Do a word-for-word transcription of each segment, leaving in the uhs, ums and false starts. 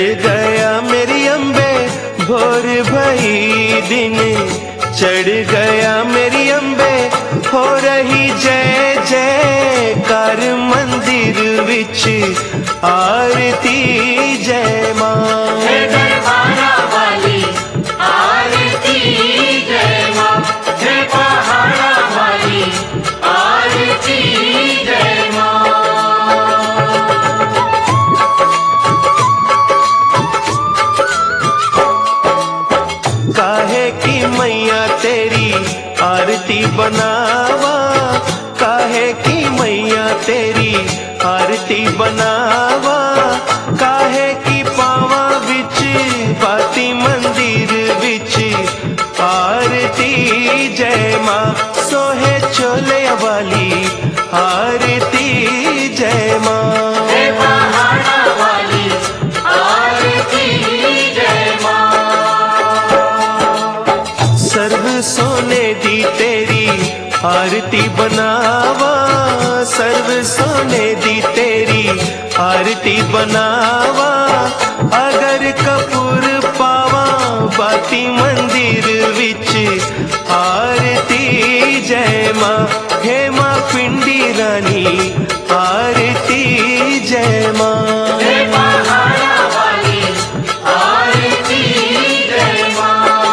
गया मेरी अम्बे भोर भई दिन, चढ़ गया मेरी अम्बे हो रही जय जयकार मंदिर विच आरती जय मां। हे दरबारा वाली आरती जय मां, हे पहाड़ा वाली आरती जय मां। काहे की मैया तेरी आरती बनावा, काहे की मैया तेरी आरती बनावा, काहे की पावा बिच बाती मंदिर बिच आरती जय मां। सोहे चोले वाली आरती जय मां। हे पहाड़ा वाली आरती जय मां। सर्व सोने दी तेरी आरती बनावा, सर्व सोने दी तेरी आरती बनावा, अगर कपूर पावा बाती मंदिर विच आरती जय मां। हे मां पिंडी रानी आरती जय मां। हे पहाड़ा वाली आरती जय मां।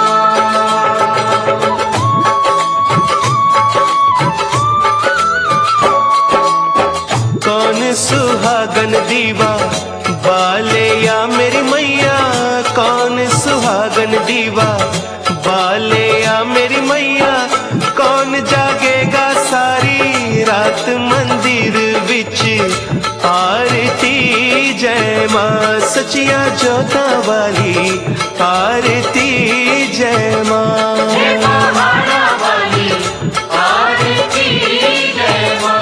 कौन सुहागन दीवा बाले या मेरी मैया, कौन सुहागन दीवा बाले या मेरी मैया, कौन जागेगा सारी रात मंदिर विच आरती जय मां। सचिया जोता वाली आरती जय मां। हे पहाड़ा वाली आरती जय मां।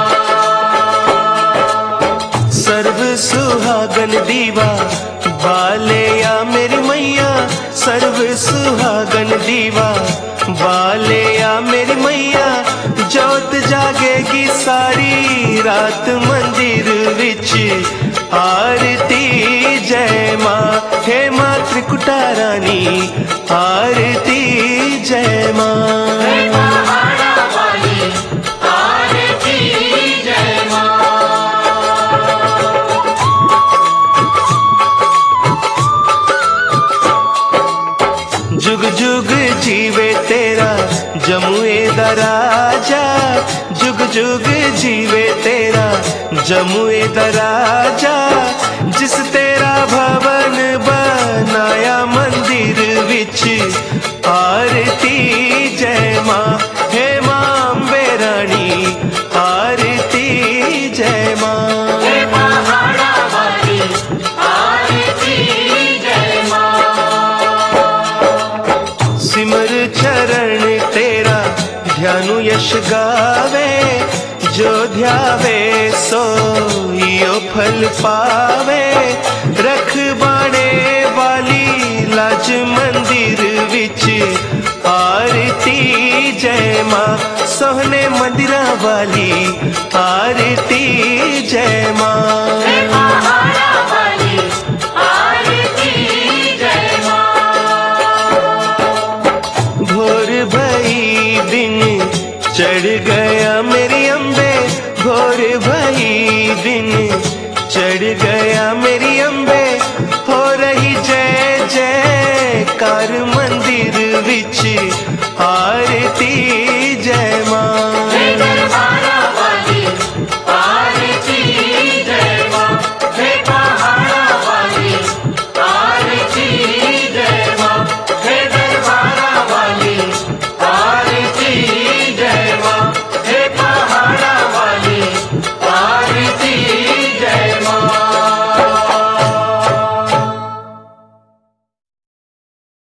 सर्व सुहागन दीवा बाले या मेरी मैया, सर्व सुहागन दीवा बाले या मेरी मैया, जोत जागेगी सारी रात मंदिर विच आरती जय मां। हे मां त्रिकुटा रानी आरती जय मां। हे पहाड़ा वाली आरती जय मां। जुग जुग जीवे तेरा जमुए दा राजा, जुग जुग जीवे तेरा जमुए दा राजा, जिस तेरा भवन बनाया मंदिर विच आरती जय मां। हे मां अम्बे रानी आरती जय मां। हे पहाड़ा वाली आरती जय मां। सिमर चरण तेरा ध्यानु यश गावे, जो ध्यावे सोइयो फल पावे, रख बाणे वाली लाज मंदिर विच आरती जय मां। सोहने मंदिरा वाली आरती जय मां। हे पहाड़ा